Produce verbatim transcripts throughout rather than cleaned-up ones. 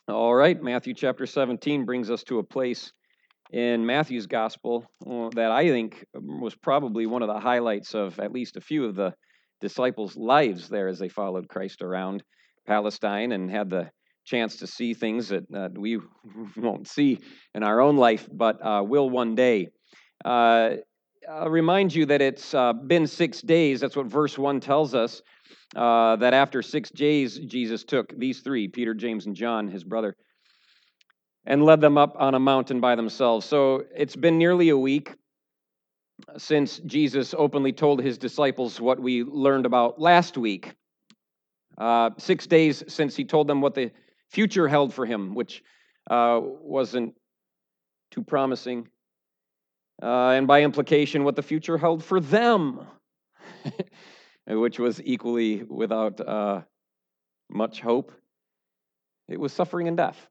All right, Matthew chapter seventeen brings us to a place in Matthew's gospel uh, that I think was probably one of the highlights of at least a few of the disciples' lives there as they followed Christ around Palestine and had the chance to see things that uh, we won't see in our own life, but uh, will one day. Uh, I'll remind you that it's uh, been six days. That's what verse one tells us. Uh, that after six days, Jesus took these three, Peter, James, and John, his brother, and led them up on a mountain by themselves. So it's been nearly a week since Jesus openly told his disciples what we learned about last week. Uh, six days since he told them what the future held for him, which uh, wasn't too promising. Uh, and by implication, what the future held for them, which was equally without uh, much hope. It was suffering and death.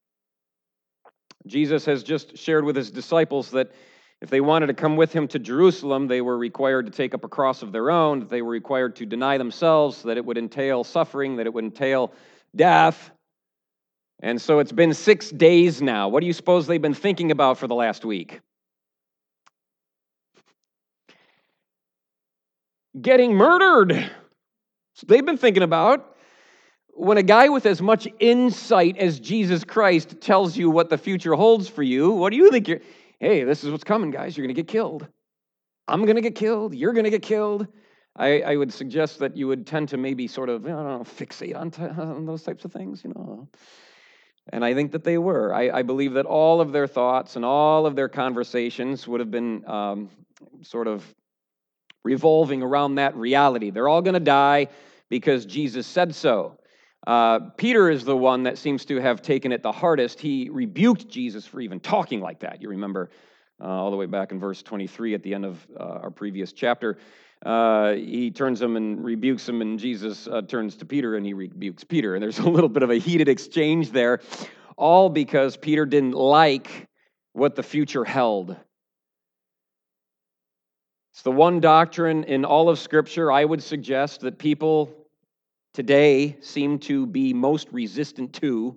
Jesus has just shared with his disciples that if they wanted to come with him to Jerusalem, they were required to take up a cross of their own, that they were required to deny themselves, that it would entail suffering, that it would entail death. And so it's been six days now. What do you suppose they've been thinking about for the last week? Getting murdered. So they've been thinking about. When a guy with as much insight as Jesus Christ tells you what the future holds for you, what do you think you're, hey, this is what's coming, guys. You're going to get killed. I'm going to get killed. You're going to get killed. I, I would suggest that you would tend to maybe sort of, I don't know, fixate on, t- on those types of things, you know. And I think that they were. I, I believe that all of their thoughts and all of their conversations would have been um, sort of revolving around that reality. They're all going to die because Jesus said so. Uh, Peter is the one that seems to have taken it the hardest. He rebuked Jesus for even talking like that. You remember uh, all the way back in verse twenty-three at the end of uh, our previous chapter. Uh, he turns him and rebukes him, and Jesus uh, turns to Peter and he rebukes Peter. And there's a little bit of a heated exchange there, all because Peter didn't like what the future held. It's the one doctrine in all of Scripture I would suggest that people today seem to be most resistant to,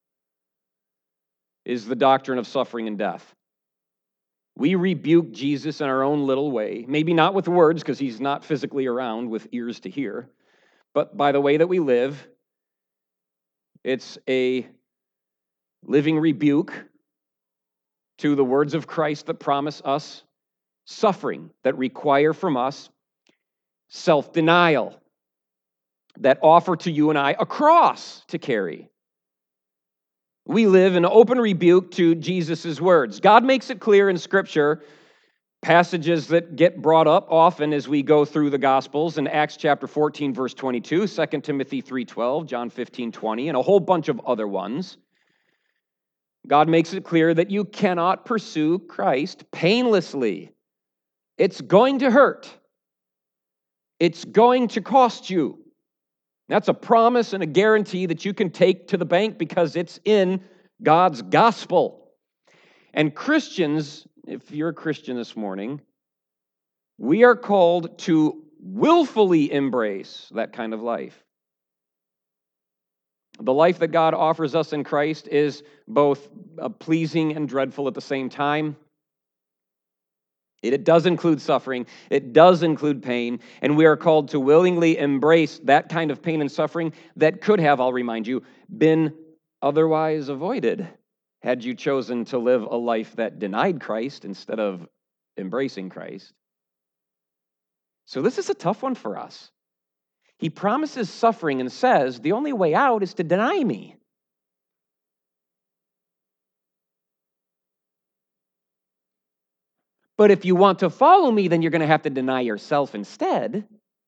is the doctrine of suffering and death. We rebuke Jesus in our own little way, maybe not with words because he's not physically around with ears to hear, but by the way that we live. It's a living rebuke to the words of Christ that promise us suffering, that require from us self-denial, that offer to you and I a cross to carry. We live in open rebuke to Jesus' words. God makes it clear in Scripture, passages that get brought up often as we go through the Gospels in Acts chapter fourteen, verse twenty-two, Second Timothy three twelve, John fifteen twenty, and a whole bunch of other ones. God makes it clear that you cannot pursue Christ painlessly. It's going to hurt. It's going to cost you. That's a promise and a guarantee that you can take to the bank because it's in God's gospel. And Christians, if you're a Christian this morning, we are called to willfully embrace that kind of life. The life that God offers us in Christ is both pleasing and dreadful at the same time. It does include suffering. It does include pain. And we are called to willingly embrace that kind of pain and suffering that could have, I'll remind you, been otherwise avoided had you chosen to live a life that denied Christ instead of embracing Christ. So this is a tough one for us. He promises suffering and says, the only way out is to deny me. But if you want to follow me, then you're going to have to deny yourself instead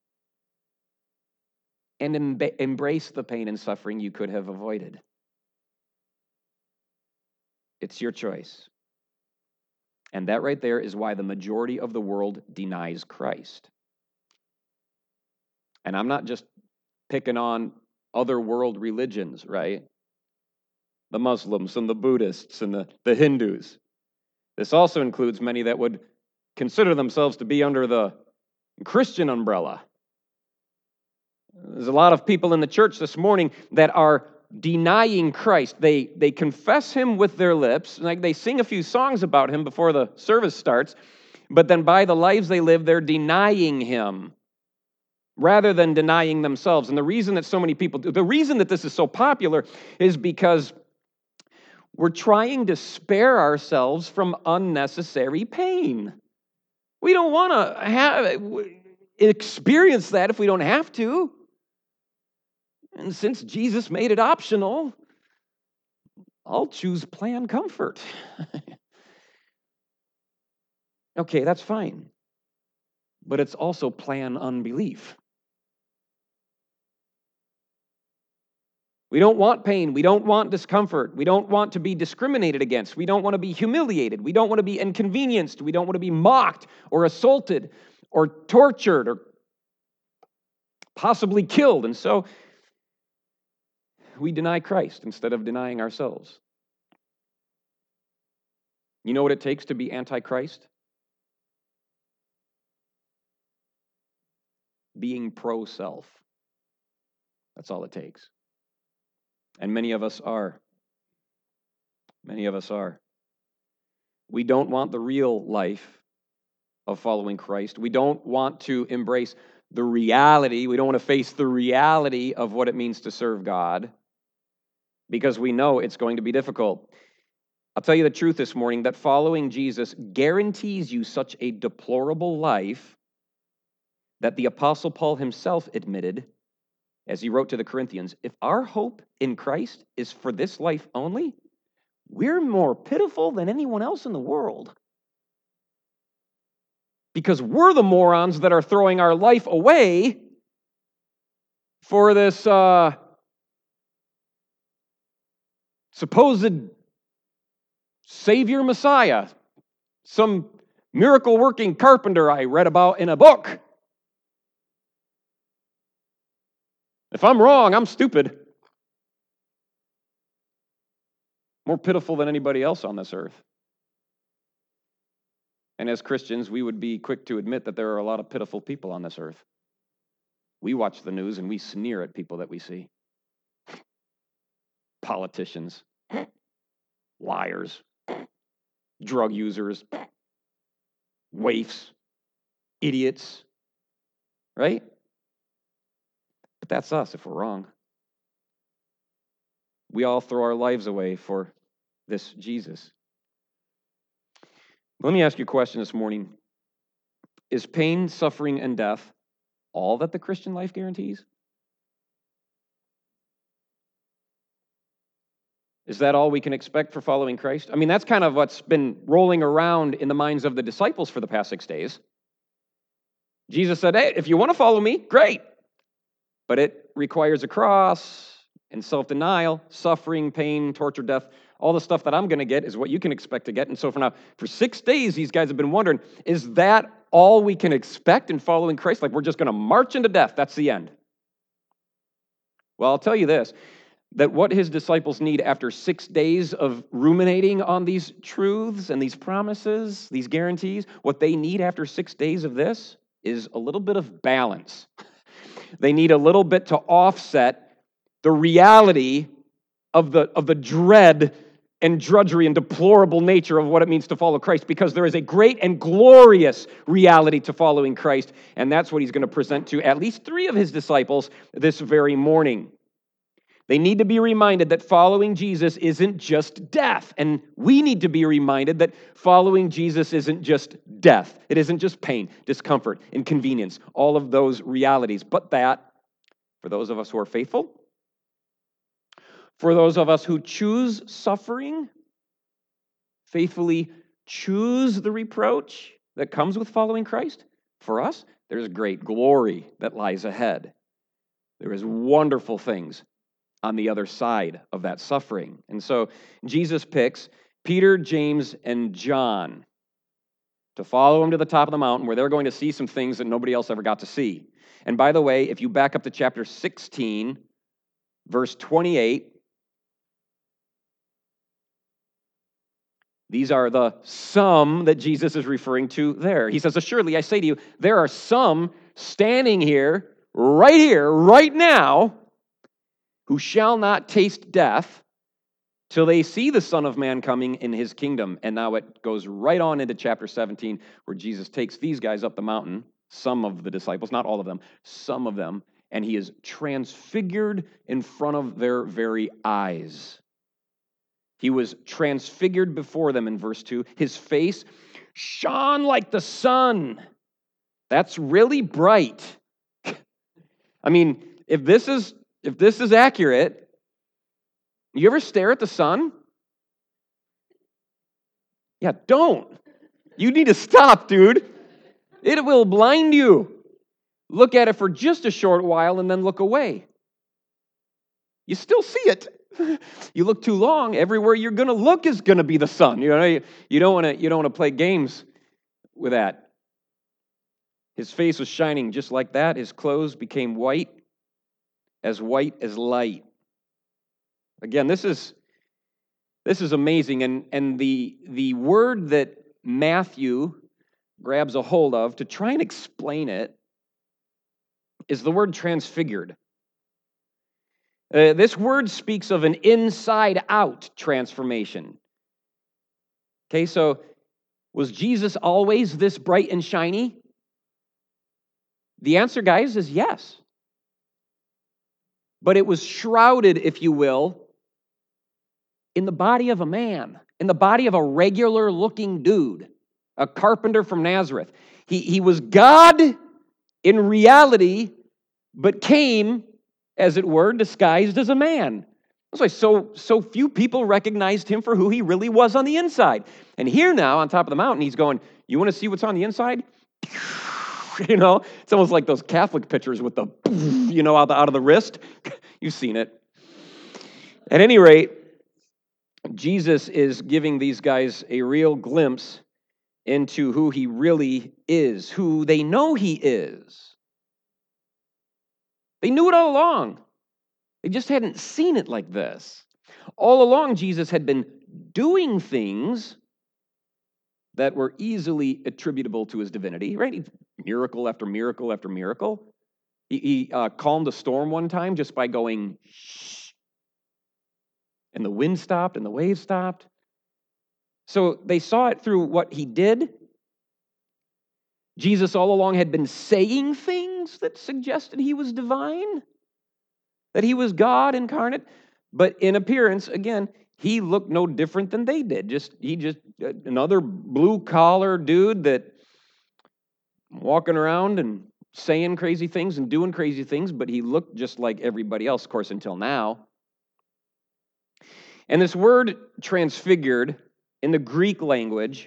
and em- embrace the pain and suffering you could have avoided. It's your choice. And that right there is why the majority of the world denies Christ. And I'm not just picking on other world religions, right? The Muslims and the Buddhists and the, the Hindus. This also includes many that would consider themselves to be under the Christian umbrella. There's a lot of people in the church this morning that are denying Christ. They, they confess him with their lips, like they sing a few songs about him before the service starts, but then by the lives they live, they're denying him rather than denying themselves. And the reason that so many people do, the reason that this is so popular is because we're trying to spare ourselves from unnecessary pain. We don't want to have experience that if we don't have to. And since Jesus made it optional, I'll choose plan comfort. Okay, that's fine. But it's also plan unbelief. We don't want pain. We don't want discomfort. We don't want to be discriminated against. We don't want to be humiliated. We don't want to be inconvenienced. We don't want to be mocked or assaulted or tortured or possibly killed. And so we deny Christ instead of denying ourselves. You know what it takes to be anti-Christ? Being pro-self. That's all it takes. And many of us are. Many of us are. We don't want the real life of following Christ. We don't want to embrace the reality. We don't want to face the reality of what it means to serve God because we know it's going to be difficult. I'll tell you the truth this morning, that following Jesus guarantees you such a deplorable life that the Apostle Paul himself admitted, as he wrote to the Corinthians, if our hope in Christ is for this life only, we're more pitiful than anyone else in the world. Because we're the morons that are throwing our life away for this uh, supposed Savior Messiah, some miracle-working carpenter I read about in a book. If I'm wrong, I'm stupid. More pitiful than anybody else on this earth. And as Christians, we would be quick to admit that there are a lot of pitiful people on this earth. We watch the news and we sneer at people that we see. Politicians, liars, drug users, waifs, idiots, right? But that's us if we're wrong. We all throw our lives away for this Jesus. Let me ask you a question this morning. Is pain, suffering, and death all that the Christian life guarantees? Is that all we can expect for following Christ? I mean, that's kind of what's been rolling around in the minds of the disciples for the past six days. Jesus said, hey, if you want to follow me, great. But it requires a cross and self-denial, suffering, pain, torture, death. All the stuff that I'm going to get is what you can expect to get. And so for now, for six days, these guys have been wondering, is that all we can expect in following Christ? Like we're just going to march into death. That's the end. Well, I'll tell you this, that what his disciples need after six days of ruminating on these truths and these promises, these guarantees, what they need after six days of this is a little bit of balance. They need a little bit to offset the reality of the, of the dread and drudgery and deplorable nature of what it means to follow Christ, because there is a great and glorious reality to following Christ, and that's what he's going to present to at least three of his disciples this very morning. They need to be reminded that following Jesus isn't just death, and we need to be reminded that following Jesus isn't just death. It isn't just pain, discomfort, inconvenience, all of those realities, but that for those of us who are faithful, for those of us who choose suffering, faithfully choose the reproach that comes with following Christ, for us, there's great glory that lies ahead. There is wonderful things on the other side of that suffering. And so Jesus picks Peter, James, and John to follow him to the top of the mountain where they're going to see some things that nobody else ever got to see. And by the way, if you back up to chapter sixteen, verse twenty-eight, these are the some that Jesus is referring to there. He says, assuredly, I say to you, there are some standing here, right here, right now, who shall not taste death till they see the Son of Man coming in his kingdom. And now it goes right on into chapter seventeen, where Jesus takes these guys up the mountain, some of the disciples, not all of them, some of them, and he is transfigured in front of their very eyes. He was transfigured before them in verse two. His face shone like the sun. That's really bright. I mean, if this is if this is accurate, you ever stare at the sun? Yeah, don't. You need to stop, dude. It will blind you. Look at it for just a short while and then look away. You still see it. You look too long, everywhere you're going to look is going to be the sun. You know, you, you don't want to you don't want to play games with that. His face was shining just like that. His clothes became white, as white as light. Again, this is this is amazing, and and the the word that Matthew grabs a hold of to try and explain it is the word transfigured. Uh, this word speaks of an inside-out transformation. Okay, so was Jesus always this bright and shiny? The answer, guys, is yes. But it was shrouded, if you will, in the body of a man, in the body of a regular-looking dude, a carpenter from Nazareth. He, he was God in reality, but came, as it were, disguised as a man. That's why so, so few people recognized him for who he really was on the inside. And here now, on top of the mountain, he's going, you want to see what's on the inside? You know, it's almost like those Catholic pictures with the, you know, out, the, out of the wrist. You've seen it. At any rate, Jesus is giving these guys a real glimpse into who he really is, who they know he is. They knew it all along. They just hadn't seen it like this. All along, Jesus had been doing things that were easily attributable to his divinity, right? Miracle after miracle after miracle. He, he uh, calmed a storm one time just by going, shh. And the wind stopped and the waves stopped. So they saw it through what he did. Jesus all along had been saying things that suggested he was divine, that he was God incarnate. But in appearance, again, he looked no different than they did. Just he just another blue-collar dude that walking around and saying crazy things and doing crazy things, but he looked just like everybody else, of course, until now. And this word transfigured in the Greek language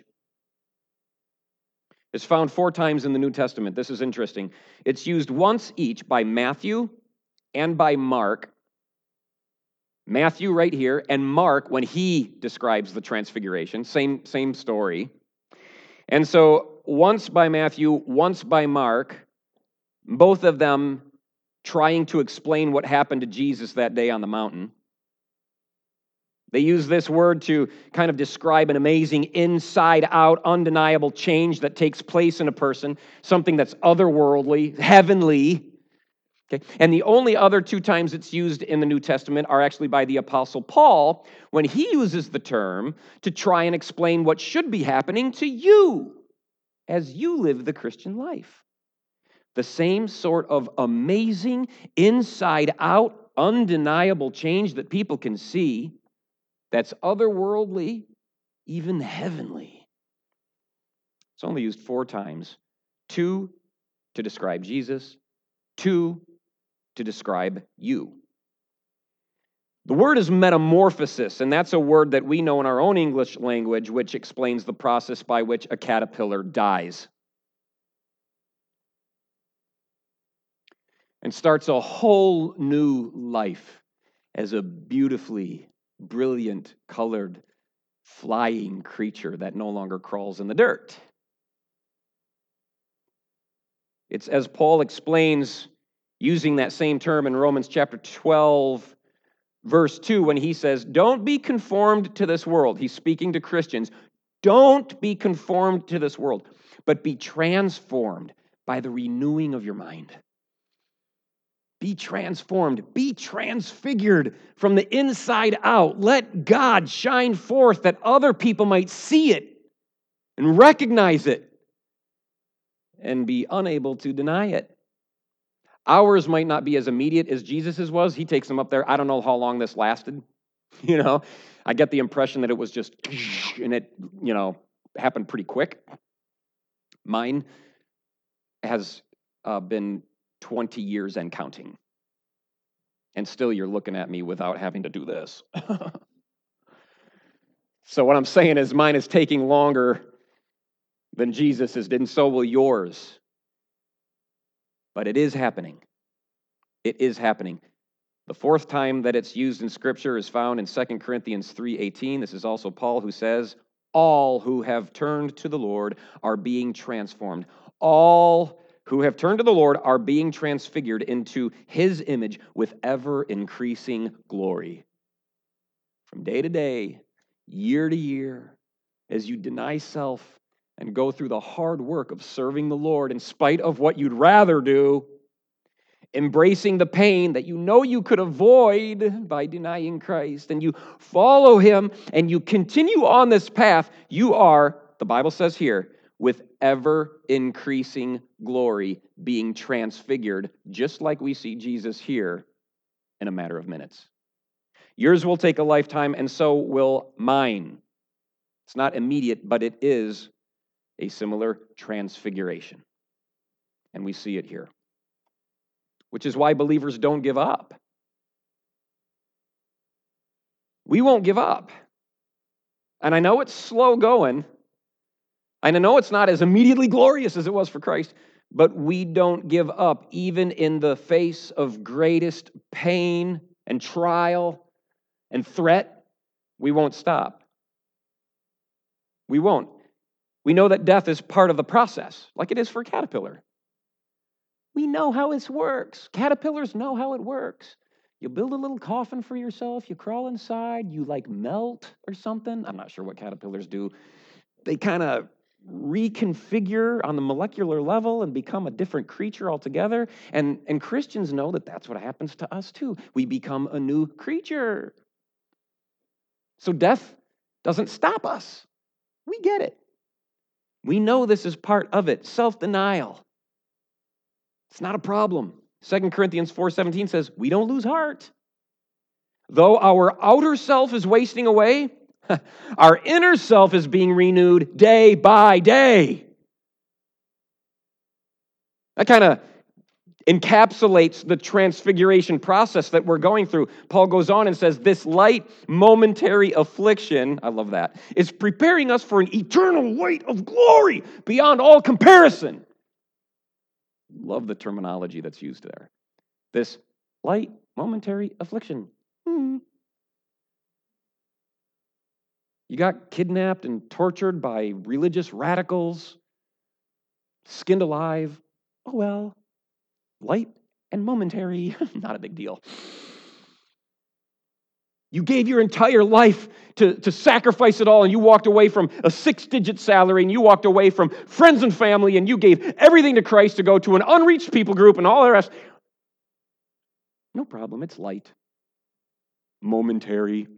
is found four times in the New Testament. This is interesting. It's used once each by Matthew and by Mark. Matthew right here, and Mark when he describes the transfiguration. Same, same story. And so once by Matthew, once by Mark, both of them trying to explain what happened to Jesus that day on the mountain. They use this word to kind of describe an amazing inside-out, undeniable change that takes place in a person, something that's otherworldly, heavenly. Okay? And the only other two times it's used in the New Testament are actually by the Apostle Paul, when he uses the term to try and explain what should be happening to you as you live the Christian life. The same sort of amazing, inside-out, undeniable change that people can see, that's otherworldly, even heavenly. It's only used four times. Two to describe Jesus, two to describe you. The word is metamorphosis, and that's a word that we know in our own English language, which explains the process by which a caterpillar dies and starts a whole new life as a beautifully brilliant, colored, flying creature that no longer crawls in the dirt. It's as Paul explains, using that same term in Romans chapter twelve, verse two, when he says, don't be conformed to this world. He's speaking to Christians. Don't be conformed to this world, but be transformed by the renewing of your mind. Be transformed. Be transfigured from the inside out. Let God shine forth that other people might see it and recognize it and be unable to deny it. Ours might not be as immediate as Jesus's was. He takes them up there. I don't know how long this lasted. You know, I get the impression that it was just, and it, you know, happened pretty quick. Mine has uh, been twenty years and counting. And still you're looking at me without having to do this. So what I'm saying is mine is taking longer than Jesus's did, and so will yours. But it is happening. It is happening. The fourth time that it's used in Scripture is found in Second Corinthians three eighteen. This is also Paul who says, all who have turned to the Lord are being transformed. All who have turned to the Lord are being transfigured into His image with ever-increasing glory. From day to day, year to year, as you deny self and go through the hard work of serving the Lord in spite of what you'd rather do, embracing the pain that you know you could avoid by denying Christ, and you follow Him and you continue on this path, you are, the Bible says here, with ever-increasing glory, being transfigured, just like we see Jesus here in a matter of minutes. Yours will take a lifetime, and so will mine. It's not immediate, but it is a similar transfiguration. And we see it here. Which is why believers don't give up. We won't give up. And I know it's slow going. And I know it's not as immediately glorious as it was for Christ, but we don't give up even in the face of greatest pain and trial and threat. We won't stop. We won't. We know that death is part of the process, like it is for a caterpillar. We know how this works. Caterpillars know how it works. You build a little coffin for yourself, you crawl inside, you like melt or something. I'm not sure what caterpillars do. They kind of reconfigure on the molecular level and become a different creature altogether. And, and Christians know that that's what happens to us too. We become a new creature. So death doesn't stop us. We get it. We know this is part of it. Self-denial. It's not a problem. Second Corinthians four seventeen says, we don't lose heart. Though our outer self is wasting away, our inner self is being renewed day by day. That kind of encapsulates the transfiguration process that we're going through. Paul goes on and says, this light momentary affliction, I love that, is preparing us for an eternal weight of glory beyond all comparison. Love the terminology that's used there. This light momentary affliction. Hmm. You got kidnapped and tortured by religious radicals, skinned alive. Oh well, light and momentary, not a big deal. You gave your entire life to, to sacrifice it all, and you walked away from a six-digit salary, and you walked away from friends and family, and you gave everything to Christ to go to an unreached people group and all the rest. No problem, it's light, momentary,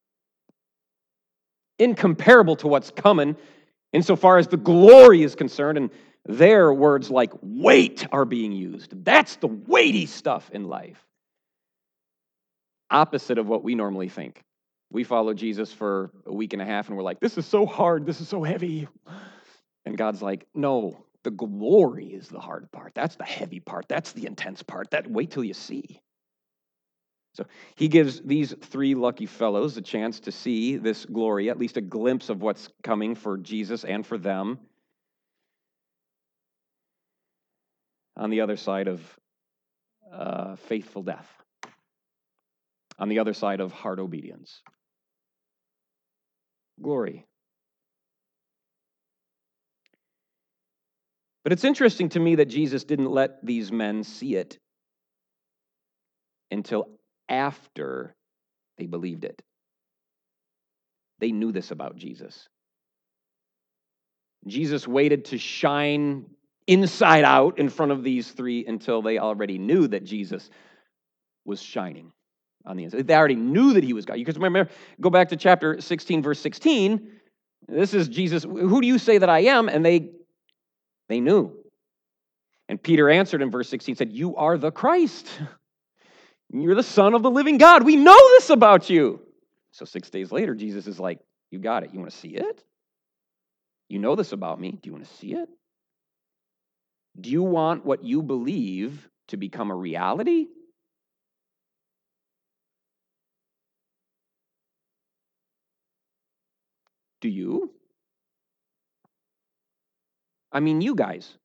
incomparable to what's coming insofar as the glory is concerned, and there words like weight are being used. That's the weighty stuff in life. Opposite of what we normally think. We follow Jesus for a week and a half and we're like, this is so hard, this is so heavy. And God's like, no, the glory is the hard part. That's the heavy part. That's the intense part. That wait till you see. So he gives these three lucky fellows a chance to see this glory, at least a glimpse of what's coming for Jesus and for them on the other side of uh, faithful death. On the other side of hard obedience. Glory. But it's interesting to me that Jesus didn't let these men see it until after they believed it. They knew this about Jesus. Jesus waited to shine inside out in front of these three until they already knew that Jesus was shining on the inside. They already knew that he was God. Because remember, go back to chapter sixteen, verse sixteen. This is Jesus. Who do you say that I am? And they, they knew. And Peter answered in verse sixteen, said, you are the Christ. You're the Son of the living God. We know this about you. So six days later, Jesus is like, you got it. You want to see it? You know this about me. Do you want to see it? Do you want what you believe to become a reality? Do you? I mean, you guys.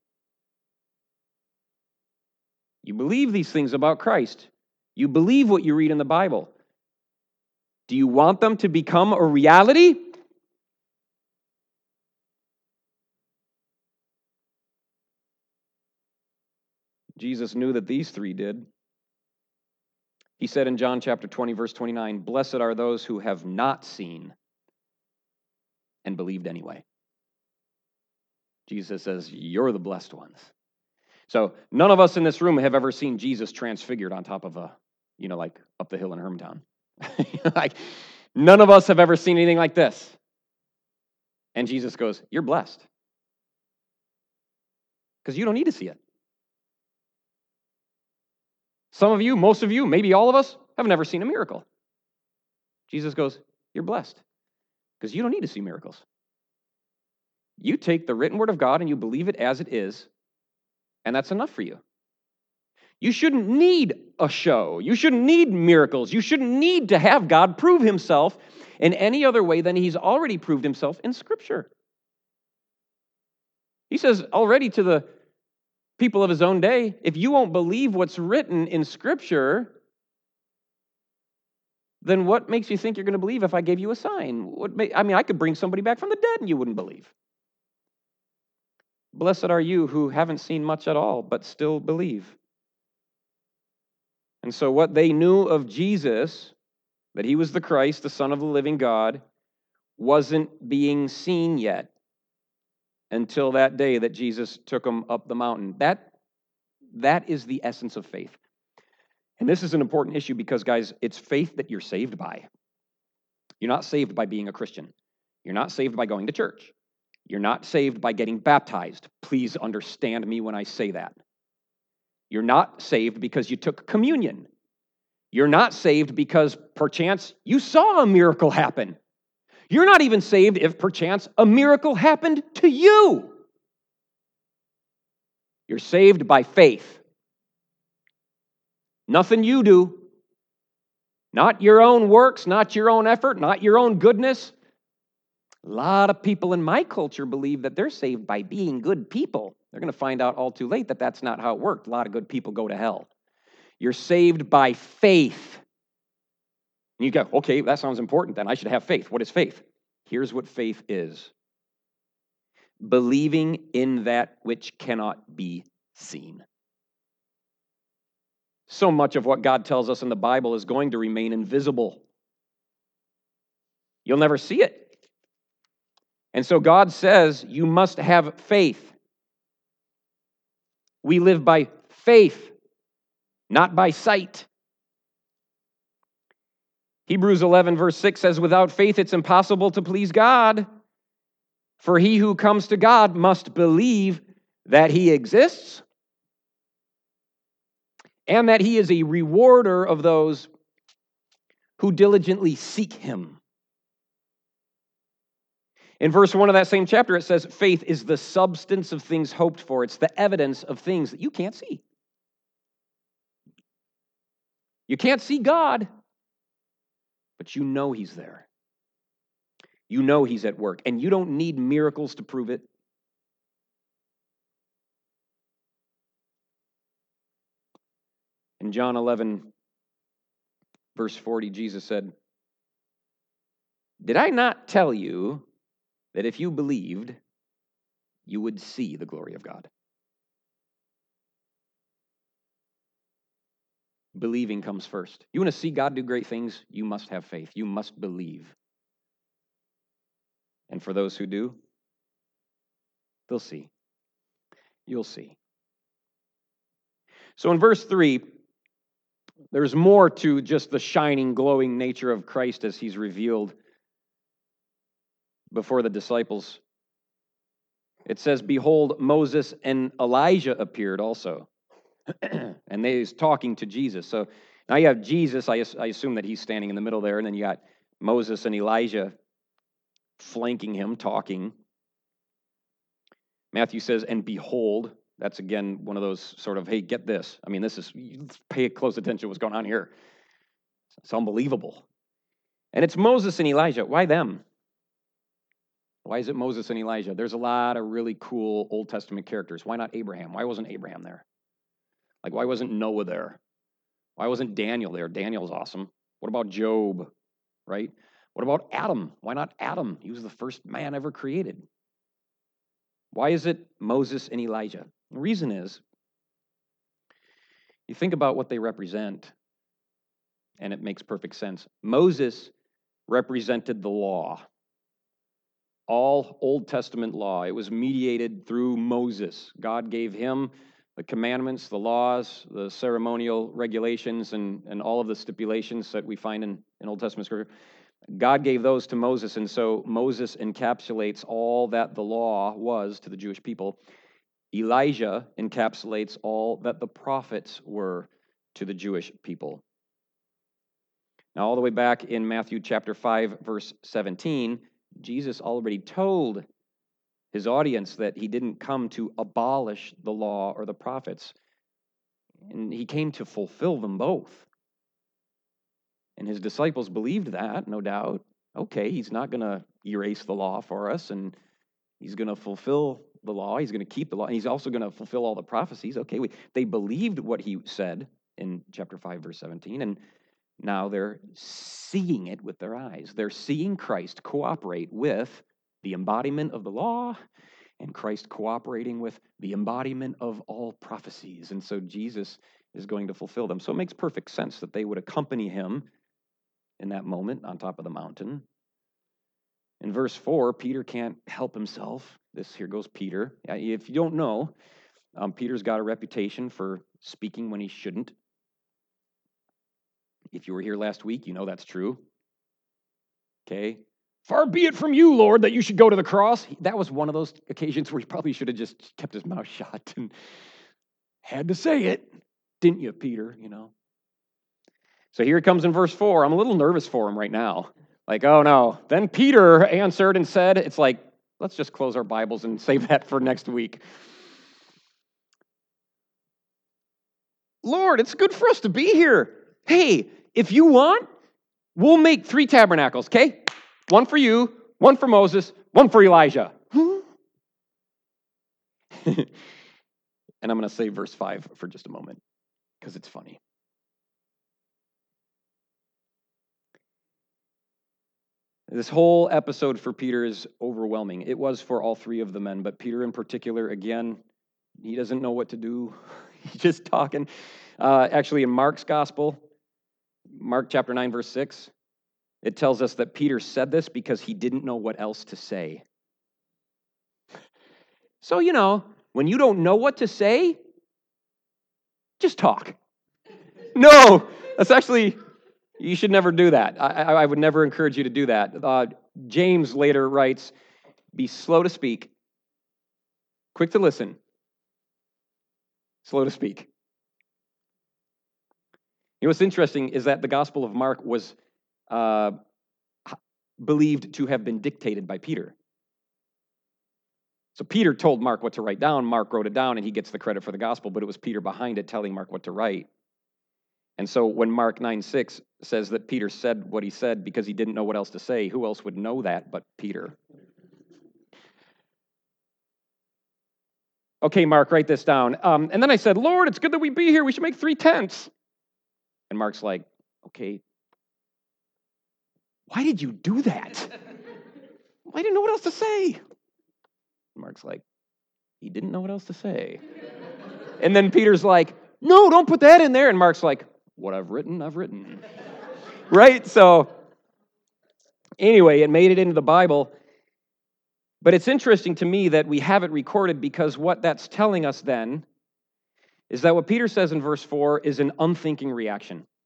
You believe these things about Christ. You believe what you read in the Bible. Do you want them to become a reality? Jesus knew that these three did. He said in John chapter twenty, verse twenty-nine, blessed are those who have not seen and believed anyway. Jesus says, you're the blessed ones. So none of us in this room have ever seen Jesus transfigured on top of a, you know, like up the hill in Hermtown. Like, none of us have ever seen anything like this. And Jesus goes, you're blessed. Because you don't need to see it. Some of you, most of you, maybe all of us, have never seen a miracle. Jesus goes, you're blessed. Because you don't need to see miracles. You take the written word of God and you believe it as it is, and that's enough for you. You shouldn't need a show. You shouldn't need miracles. You shouldn't need to have God prove himself in any other way than he's already proved himself in Scripture. He says already to the people of his own day, if you won't believe what's written in Scripture, then what makes you think you're going to believe if I gave you a sign? What may, I mean, I could bring somebody back from the dead and you wouldn't believe. Blessed are you who haven't seen much at all, but still believe. And so what they knew of Jesus, that he was the Christ, the Son of the living God, wasn't being seen yet until that day that Jesus took them up the mountain. That, that is the essence of faith. And this is an important issue because, guys, it's faith that you're saved by. You're not saved by being a Christian. You're not saved by going to church. You're not saved by getting baptized. Please understand me when I say that. You're not saved because you took communion. You're not saved because, perchance, you saw a miracle happen. You're not even saved if, perchance, a miracle happened to you. You're saved by faith. Nothing you do. Not your own works, not your own effort, not your own goodness. A lot of people in my culture believe that they're saved by being good people. They're going to find out all too late that that's not how it worked. A lot of good people go to hell. You're saved by faith. And you go, okay, that sounds important then. I should have faith. What is faith? Here's what faith is. Believing in that which cannot be seen. So much of what God tells us in the Bible is going to remain invisible. You'll never see it. And so God says you must have faith. We live by faith, not by sight. Hebrews eleven verse six says, without faith it's impossible to please God. For he who comes to God must believe that he exists and that he is a rewarder of those who diligently seek him. In verse one of that same chapter, it says, faith is the substance of things hoped for. It's the evidence of things that you can't see. You can't see God, but you know he's there. You know he's at work, and you don't need miracles to prove it. In John eleven, verse forty, Jesus said, did I not tell you that if you believed, you would see the glory of God? Believing comes first. You want to see God do great things? You must have faith. You must believe. And for those who do, they'll see. You'll see. So in verse three, There's more to just the shining, glowing nature of Christ as he's revealed before the disciples. It says, behold, Moses and Elijah appeared also. And they was talking to Jesus. So now you have Jesus. I, I assume that he's standing in the middle there. And then you got Moses and Elijah flanking him, talking. Matthew says, and behold. That's, again, one of those sort of, hey, get this. I mean, this is, pay close attention to what's going on here. It's unbelievable. And it's Moses and Elijah. Why them? Why is it Moses and Elijah? There's a lot of really cool Old Testament characters. Why not Abraham? Why wasn't Abraham there? Like, why wasn't Noah there? Why wasn't Daniel there? Daniel's awesome. What about Job, right? What about Adam? Why not Adam? He was the first man ever created. Why is it Moses and Elijah? The reason is, you think about what they represent, and it makes perfect sense. Moses represented the law. All Old Testament law. It was mediated through Moses. God gave him the commandments, the laws, the ceremonial regulations, and, and all of the stipulations that we find in, in Old Testament scripture. God gave those to Moses, and so Moses encapsulates all that the law was to the Jewish people. Elijah encapsulates all that the prophets were to the Jewish people. Now, all the way back in Matthew chapter five, verse seventeen, Jesus already told his audience that he didn't come to abolish the law or the prophets, and he came to fulfill them both. And his disciples believed that, no doubt. Okay, he's not going to erase the law for us, and he's going to fulfill the law. He's going to keep the law. And he's also going to fulfill all the prophecies. Okay, we, they believed what he said in chapter five, verse seventeen, and now they're seeing it with their eyes. They're seeing Christ cooperate with the embodiment of the law and Christ cooperating with the embodiment of all prophecies. And so Jesus is going to fulfill them. So it makes perfect sense that they would accompany him in that moment on top of the mountain. In verse four, Peter can't help himself. This here goes Peter. If you don't know, um, Peter's got a reputation for speaking when he shouldn't. If you were here last week, you know that's true. Okay. Far be it from you, Lord, that you should go to the cross. That was one of those occasions where he probably should have just kept his mouth shut and had to say it. Didn't you, Peter? You know. So here it comes in verse four. I'm a little nervous for him right now. Like, oh no. Then Peter answered and said, it's like, let's just close our Bibles and save that for next week. Lord, it's good for us to be here. Hey, if you want, we'll make three tabernacles, okay? One for you, one for Moses, one for Elijah. and I'm going to save verse five for just a moment because it's funny. This whole episode for Peter is overwhelming. It was for all three of the men, but Peter in particular, again, he doesn't know what to do. He's just talking. Uh, actually, in Mark's gospel, Mark chapter nine, verse six, it tells us that Peter said this because he didn't know what else to say. So, you know, when you don't know what to say, just talk. No, that's actually, you should never do that. I, I would never encourage you to do that. Uh, James later writes, be slow to speak, quick to listen, slow to speak. You know what's interesting is that the Gospel of Mark was uh, believed to have been dictated by Peter. So Peter told Mark what to write down, Mark wrote it down, and he gets the credit for the Gospel, but it was Peter behind it telling Mark what to write. And so when Mark nine six says that Peter said what he said because he didn't know what else to say, who else would know that but Peter? Okay, Mark, write this down. Um, and then I said, Lord, it's good that we be here. We should make three tents. And Mark's like, okay, why did you do that? I didn't know what else to say. Mark's like, he didn't know what else to say. And then Peter's like, no, don't put that in there. And Mark's like, what I've written, I've written. Right? So anyway, it made it into the Bible. But it's interesting to me that we have it recorded because what that's telling us then is that what Peter says in verse four is an unthinking reaction.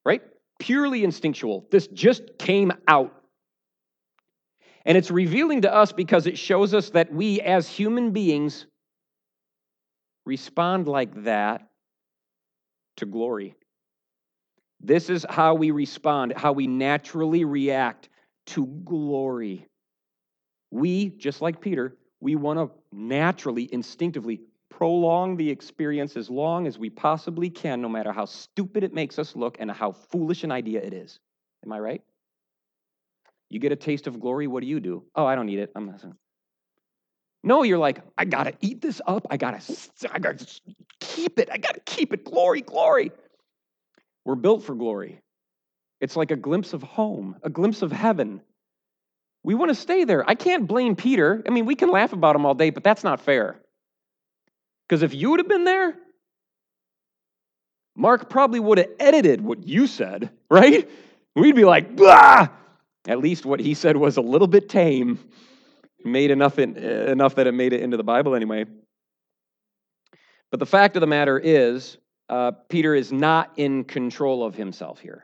right? Purely instinctual. This just came out. And it's revealing to us because it shows us that we as human beings respond like that to glory. This is how we respond, how we naturally react to glory. We, just like Peter, we want to naturally, instinctively prolong the experience as long as we possibly can, no matter how stupid it makes us look and how foolish an idea it is. Am I right? You get a taste of glory, what do you do? Oh, I don't need it. I'm not. No, you're like, I gotta eat this up. I gotta, I gotta keep it. I gotta keep it. Glory, glory. We're built for glory. It's like a glimpse of home, a glimpse of heaven. We want to stay there. I can't blame Peter. I mean, we can laugh about him all day, but that's not fair. Because if you would have been there, Mark probably would have edited what you said, right? We'd be like, blah! At least what he said was a little bit tame. Made enough, in, enough that it made it into the Bible anyway. But the fact of the matter is, uh, Peter is not in control of himself here.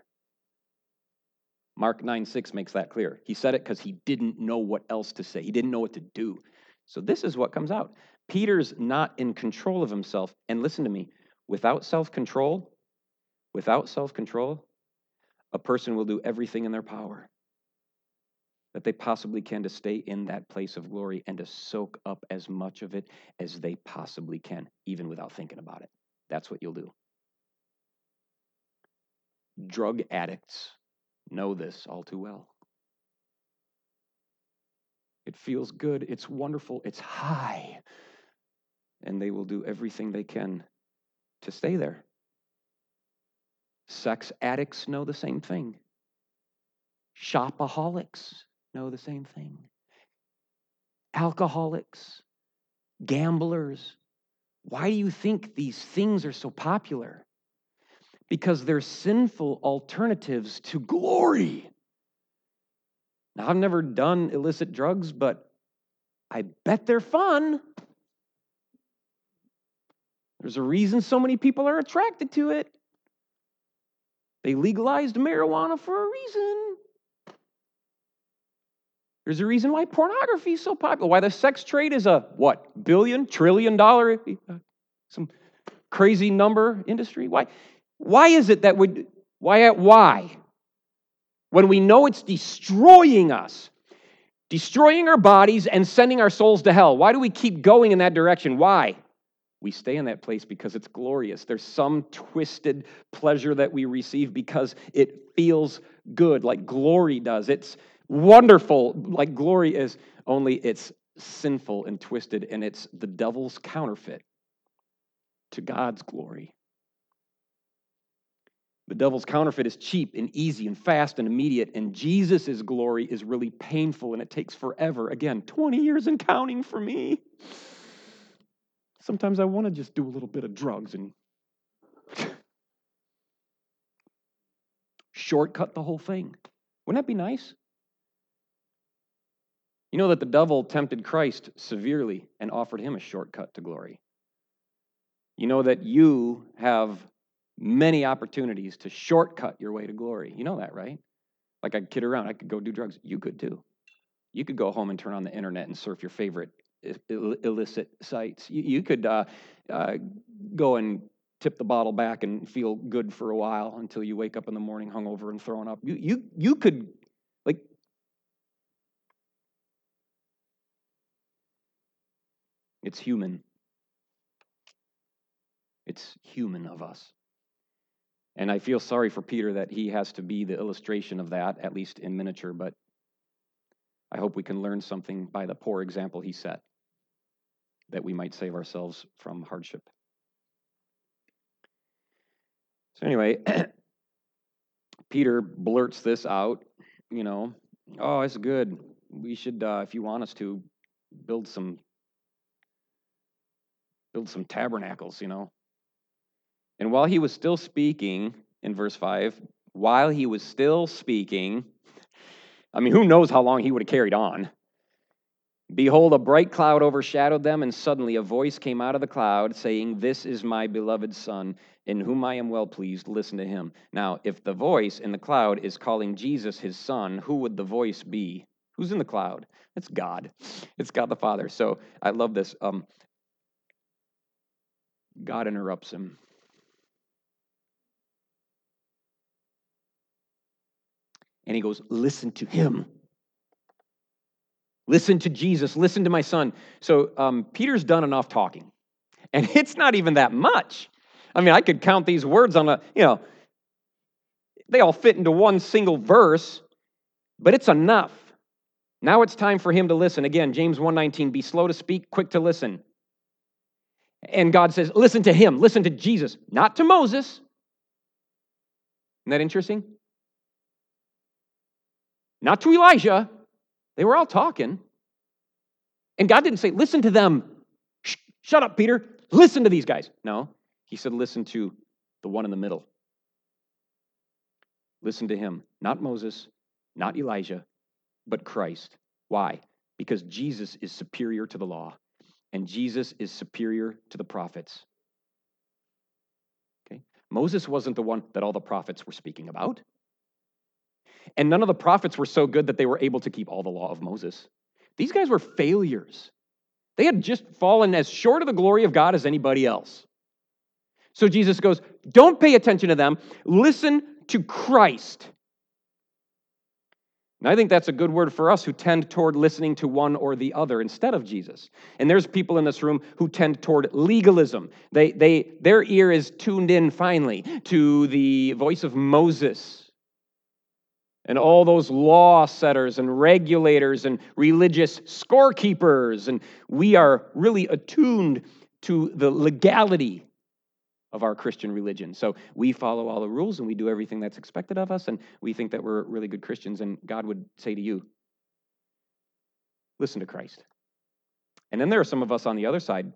Mark nine six makes that clear. He said it because he didn't know what else to say. He didn't know what to do. So this is what comes out. Peter's not in control of himself. And listen to me, without self-control, without self-control, a person will do everything in their power that they possibly can to stay in that place of glory and to soak up as much of it as they possibly can, even without thinking about it. That's what you'll do. Drug addicts know this all too well. It feels good, it's wonderful, it's high, and they will do everything they can to stay there. Sex addicts know the same thing. Shopaholics know the same thing. Alcoholics, gamblers. Why do you think these things are so popular? Because they're sinful alternatives to glory. Now, I've never done illicit drugs, but I bet they're fun. There's a reason so many people are attracted to it. They legalized marijuana for a reason. There's a reason why pornography is so popular, why the sex trade is a, what, billion, trillion dollar, some crazy number industry. Why, why is it that we, why, why? When we know it's destroying us, destroying our bodies and sending our souls to hell. Why do we keep going in that direction? Why? We stay in that place because it's glorious. There's some twisted pleasure that we receive because it feels good, like glory does. It's wonderful, like glory is, only it's sinful and twisted, and it's the devil's counterfeit to God's glory. The devil's counterfeit is cheap and easy and fast and immediate, and Jesus' glory is really painful, and it takes forever. Again, twenty years and counting for me. Sometimes I want to just do a little bit of drugs and shortcut the whole thing. Wouldn't that be nice? You know that the devil tempted Christ severely and offered him a shortcut to glory. You know that you have many opportunities to shortcut your way to glory. You know that, right? Like I could kid around, I could go do drugs. You could too. You could go home and turn on the internet and surf your favorite Ill- illicit sites. You, you could uh, uh, go and tip the bottle back and feel good for a while until you wake up in the morning hungover and throwing up. You, you, you could, like, it's human. It's human of us. And I feel sorry for Peter that he has to be the illustration of that, at least in miniature, but I hope we can learn something by the poor example he set, that we might save ourselves from hardship. So anyway, Peter blurts this out, you know, oh, it's good. We should, uh, if you want us to, build some, build some tabernacles, you know. And while he was still speaking, in verse five, while he was still speaking, I mean, who knows how long he would have carried on. Behold, a bright cloud overshadowed them, and suddenly a voice came out of the cloud saying, "This is my beloved Son, in whom I am well pleased. Listen to him." Now, if the voice in the cloud is calling Jesus his Son, who would the voice be? Who's in the cloud? It's God. It's God the Father. So I love this. Um, God interrupts him. And he goes, "Listen to him. Listen to Jesus. Listen to my Son." So um, Peter's done enough talking. And it's not even that much. I mean, I could count these words on a, you know, they all fit into one single verse, but it's enough. Now it's time for him to listen. Again, James one nineteen, be slow to speak, quick to listen. And God says, listen to him, listen to Jesus, not to Moses. Isn't that interesting? Not to Elijah. They were all talking. And God didn't say, listen to them. Shh, shut up, Peter. Listen to these guys. No, he said, listen to the one in the middle. Listen to him, not Moses, not Elijah, but Christ. Why? Because Jesus is superior to the law, and Jesus is superior to the prophets. Okay? Moses wasn't the one that all the prophets were speaking about. And none of the prophets were so good that they were able to keep all the law of Moses. These guys were failures. They had just fallen as short of the glory of God as anybody else. So Jesus goes, don't pay attention to them. Listen to Christ. And I think that's a good word for us who tend toward listening to one or the other instead of Jesus. And there's people in this room who tend toward legalism. They, they, their ear is tuned in finely to the voice of Moses and all those law setters and regulators and religious scorekeepers. And we are really attuned to the legality of our Christian religion. So we follow all the rules and we do everything that's expected of us, and we think that we're really good Christians, and God would say to you, listen to Christ. And then there are some of us on the other side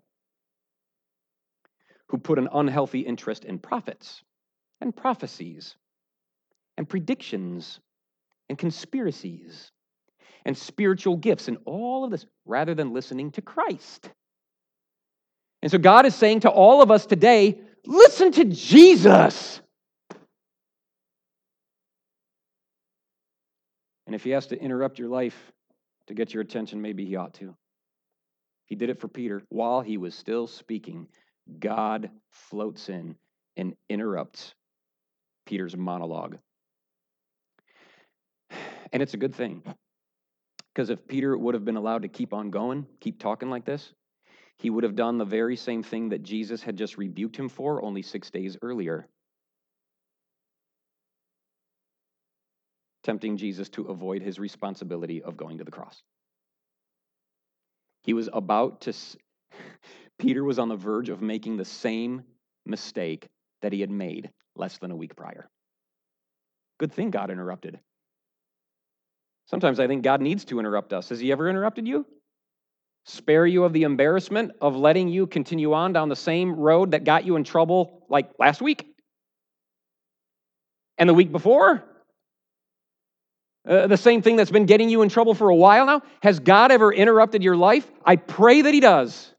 who put an unhealthy interest in prophets and prophecies and predictions and conspiracies and spiritual gifts and all of this rather than listening to Christ. And so God is saying to all of us today, listen to Jesus. And if he has to interrupt your life to get your attention, maybe he ought to. He did it for Peter. While he was still speaking, God floats in and interrupts Peter's monologue. And it's a good thing. Because if Peter would have been allowed to keep on going, keep talking like this, he would have done the very same thing that Jesus had just rebuked him for only six days earlier. Tempting Jesus to avoid his responsibility of going to the cross. He was about to, Peter was on the verge of making the same mistake that he had made less than a week prior. Good thing God interrupted. Sometimes I think God needs to interrupt us. Has he ever interrupted you? Spare you of the embarrassment of letting you continue on down the same road that got you in trouble like last week? And the week before? Uh, the same thing that's been getting you in trouble for a while now? Has God ever interrupted your life? I pray that he does.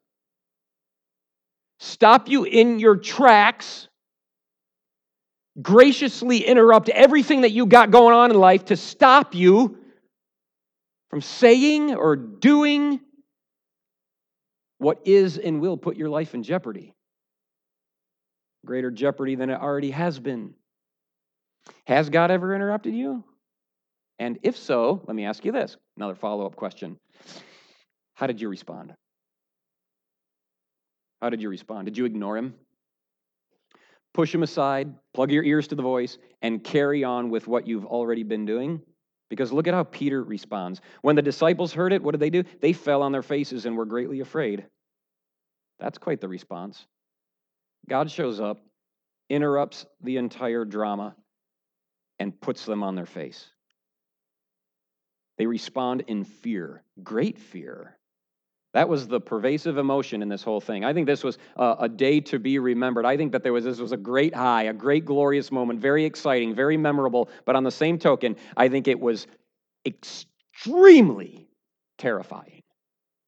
Stop you in your tracks. Graciously interrupt everything that you got going on in life to stop you from saying or doing what is and will put your life in jeopardy. Greater jeopardy than it already has been. Has God ever interrupted you? And if so, let me ask you this, another follow-up question. How did you respond? How did you respond? Did you ignore him? Push him aside, plug your ears to the voice, and carry on with what you've already been doing? Because look at how Peter responds. When the disciples heard it, what did they do? They fell on their faces and were greatly afraid. That's quite the response. God shows up, interrupts the entire drama, and puts them on their face. They respond in fear, great fear. That was the pervasive emotion in this whole thing. I think this was a, a day to be remembered. I think that there was this was a great high, a great glorious moment, very exciting, very memorable. But on the same token, I think it was extremely terrifying.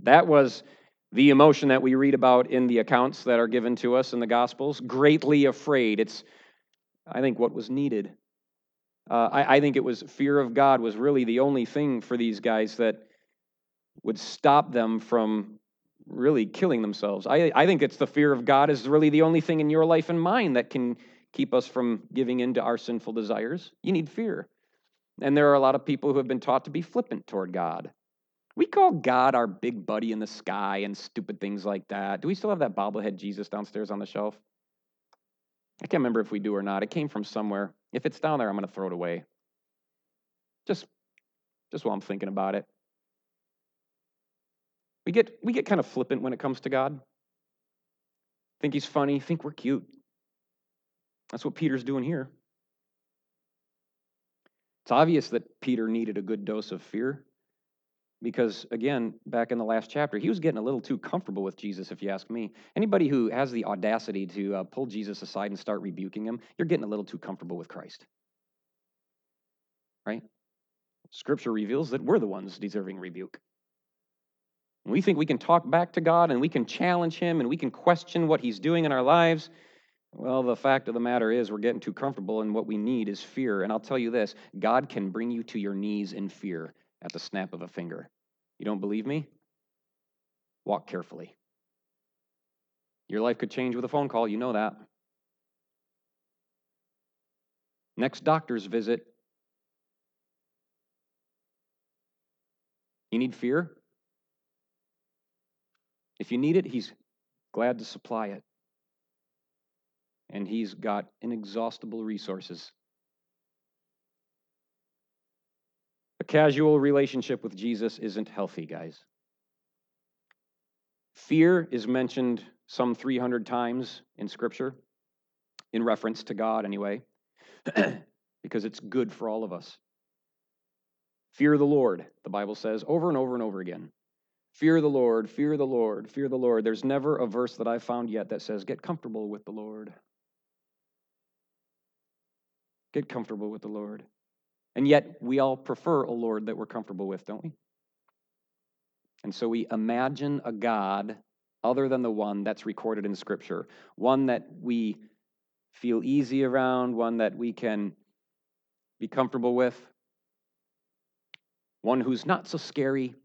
That was the emotion that we read about in the accounts that are given to us in the Gospels. Greatly afraid. It's, I think, what was needed. Uh, I, I think it was fear of God was really the only thing for these guys that would stop them from really killing themselves. I, I think it's the fear of God is really the only thing in your life and mine that can keep us from giving in to our sinful desires. You need fear. And there are a lot of people who have been taught to be flippant toward God. We call God our big buddy in the sky and stupid things like that. Do we still have that bobblehead Jesus downstairs on the shelf? I can't remember if we do or not. It came from somewhere. If it's down there, I'm going to throw it away. Just, just while I'm thinking about it. We get, we get kind of flippant when it comes to God. Think he's funny. Think we're cute. That's what Peter's doing here. It's obvious that Peter needed a good dose of fear. Because, again, back in the last chapter, he was getting a little too comfortable with Jesus, if you ask me. Anybody who has the audacity to uh, pull Jesus aside and start rebuking him, you're getting a little too comfortable with Christ. Right? Scripture reveals that we're the ones deserving rebuke. We think we can talk back to God and we can challenge him and we can question what he's doing in our lives. Well, the fact of the matter is we're getting too comfortable, and what we need is fear. And I'll tell you this, God can bring you to your knees in fear at the snap of a finger. You don't believe me? Walk carefully. Your life could change with a phone call, you know that. Next doctor's visit. You need fear? If you need it, he's glad to supply it. And he's got inexhaustible resources. A casual relationship with Jesus isn't healthy, guys. Fear is mentioned some three hundred times in Scripture, in reference to God anyway, because it's good for all of us. Fear the Lord, the Bible says, over and over and over again. Fear the Lord, fear the Lord, fear the Lord. There's never a verse that I've found yet that says, get comfortable with the Lord. Get comfortable with the Lord. And yet, we all prefer a Lord that we're comfortable with, don't we? And so we imagine a God other than the one that's recorded in Scripture, one that we feel easy around, one that we can be comfortable with, one who's not so scary.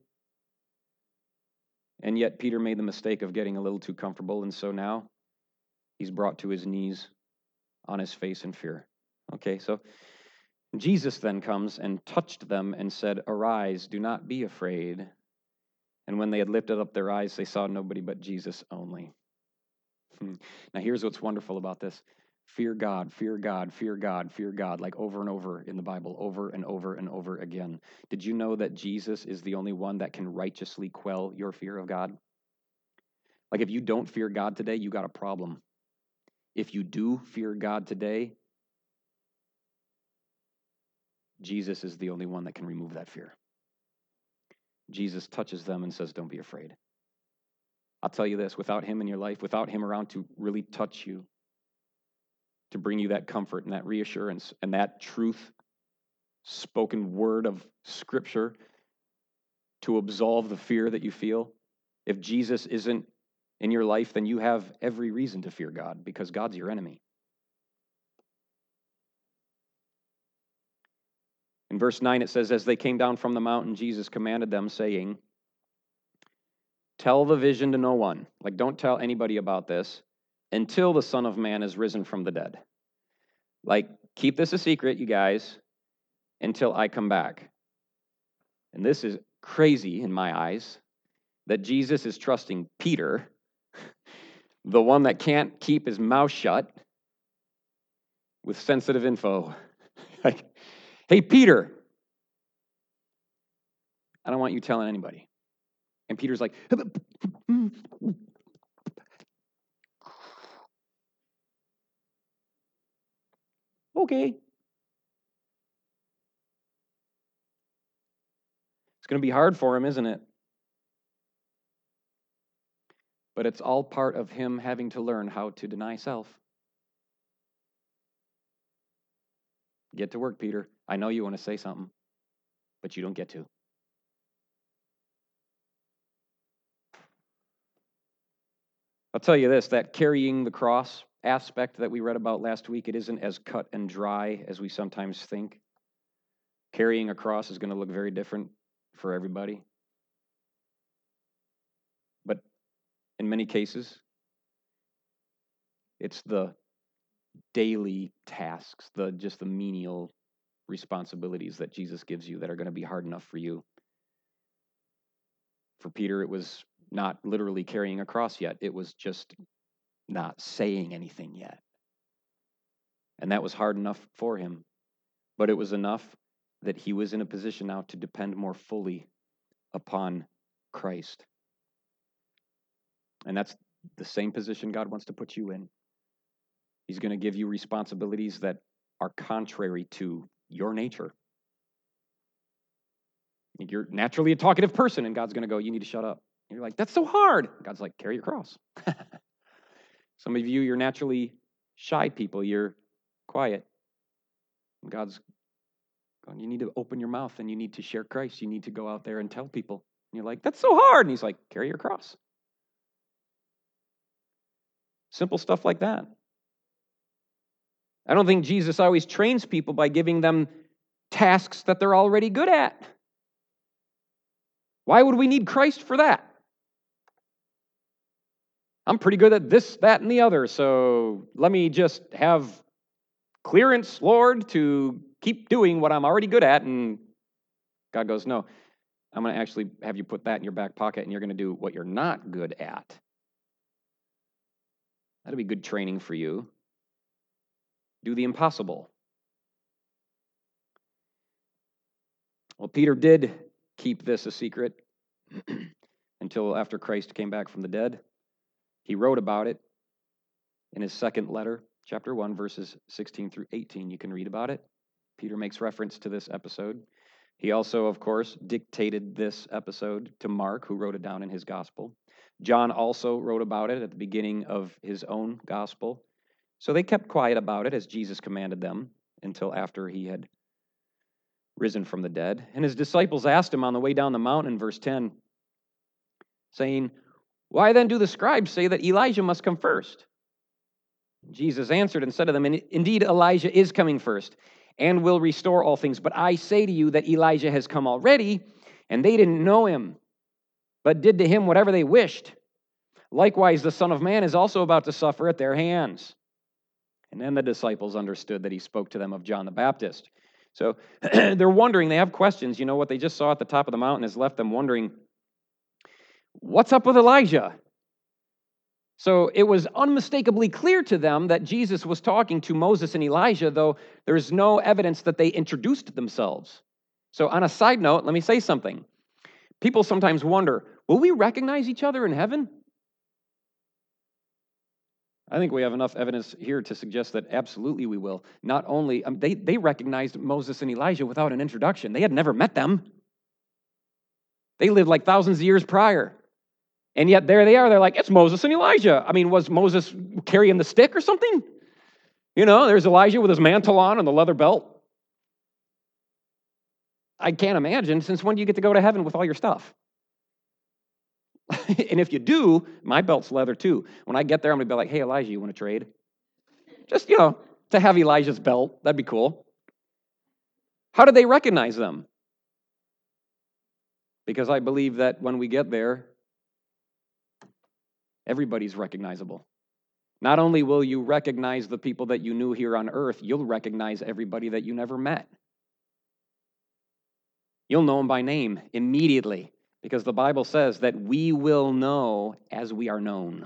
And yet Peter made the mistake of getting a little too comfortable, and so now he's brought to his knees on his face in fear. Okay, so Jesus then comes and touched them and said, arise, do not be afraid. And when they had lifted up their eyes, they saw nobody but Jesus only. Now here's what's wonderful about this. Fear God, fear God, fear God, fear God, like over and over in the Bible, over and over and over again. Did you know that Jesus is the only one that can righteously quell your fear of God? Like if you don't fear God today, you got a problem. If you do fear God today, Jesus is the only one that can remove that fear. Jesus touches them and says, don't be afraid. I'll tell you this, without him in your life, without him around to really touch you, to bring you that comfort and that reassurance and that truth, spoken word of Scripture, to absolve the fear that you feel. If Jesus isn't in your life, then you have every reason to fear God because God's your enemy. In verse nine, it says, as they came down from the mountain, Jesus commanded them, saying, tell the vision to no one. Like, don't tell anybody about this until the Son of Man is risen from the dead. Like, keep this a secret, you guys, until I come back. And this is crazy in my eyes, that Jesus is trusting Peter, the one that can't keep his mouth shut, with sensitive info. Like, hey, Peter, I don't want you telling anybody. And Peter's like, okay. It's going to be hard for him, isn't it? But it's all part of him having to learn how to deny self. Get to work, Peter. I know you want to say something, but you don't get to. I'll tell you this, that carrying the cross aspect that we read about last week, it isn't as cut and dry as we sometimes think. Carrying a cross is going to look very different for everybody. But in many cases, it's the daily tasks, the just the menial responsibilities that Jesus gives you that are going to be hard enough for you. For Peter, it was not literally carrying a cross yet. It was just not saying anything yet. And that was hard enough for him. But it was enough that he was in a position now to depend more fully upon Christ. And that's the same position God wants to put you in. He's going to give you responsibilities that are contrary to your nature. You're naturally a talkative person, and God's going to go, you need to shut up. And you're like, that's so hard. God's like, carry your cross. Some of you, you're naturally shy people. You're quiet. And God's going, you need to open your mouth, and you need to share Christ. You need to go out there and tell people. And you're like, that's so hard. And he's like, carry your cross. Simple stuff like that. I don't think Jesus always trains people by giving them tasks that they're already good at. Why would we need Christ for that? I'm pretty good at this, that, and the other, so let me just have clearance, Lord, to keep doing what I'm already good at. And God goes, no, I'm going to actually have you put that in your back pocket, and you're going to do what you're not good at. That'll be good training for you. Do the impossible. Well, Peter did keep this a secret until after Christ came back from the dead. He wrote about it in his second letter, chapter one, verses sixteen through eighteen. You can read about it. Peter makes reference to this episode. He also, of course, dictated this episode to Mark, who wrote it down in his gospel. John also wrote about it at the beginning of his own gospel. So they kept quiet about it as Jesus commanded them until after he had risen from the dead. And his disciples asked him on the way down the mountain in verse ten, saying, why then do the scribes say that Elijah must come first? Jesus answered and said to them, indeed, Elijah is coming first and will restore all things. But I say to you that Elijah has come already, and they didn't know him, but did to him whatever they wished. Likewise, the Son of Man is also about to suffer at their hands. And then the disciples understood that he spoke to them of John the Baptist. So they're wondering, they have questions. You know, what they just saw at the top of the mountain has left them wondering, what's up with Elijah? So it was unmistakably clear to them that Jesus was talking to Moses and Elijah, though there's no evidence that they introduced themselves. So on a side note, let me say something. People sometimes wonder, will we recognize each other in heaven? I think we have enough evidence here to suggest that absolutely we will. Not only, um, they, they recognized Moses and Elijah without an introduction. They had never met them. They lived like thousands of years prior. And yet there they are. They're like, it's Moses and Elijah. I mean, was Moses carrying the stick or something? You know, there's Elijah with his mantle on and the leather belt. I can't imagine, since when do you get to go to heaven with all your stuff? And if you do, my belt's leather too. When I get there, I'm going to be like, hey, Elijah, you want to trade? Just, you know, to have Elijah's belt. That'd be cool. How did they recognize them? Because I believe that when we get there, everybody's recognizable. Not only will you recognize the people that you knew here on earth, you'll recognize everybody that you never met. You'll know them by name immediately, because the Bible says that we will know as we are known.